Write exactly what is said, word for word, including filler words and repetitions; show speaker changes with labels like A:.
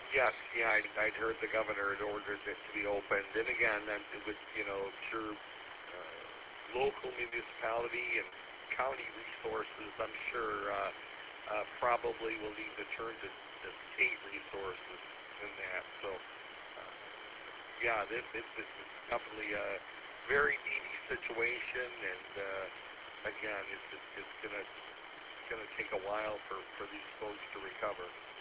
A: Yes, yeah, I'd, I'd heard the governor had ordered it to be opened. And again, then it would, you know, sure, uh, local municipality and county resources, I'm sure, uh, uh, probably will need to turn to, to state resources in that. So, uh, yeah, this, this, this is definitely a very needy situation, and uh, again, it's, it's, it's gonna it's gonna take a while for, for these folks to recover.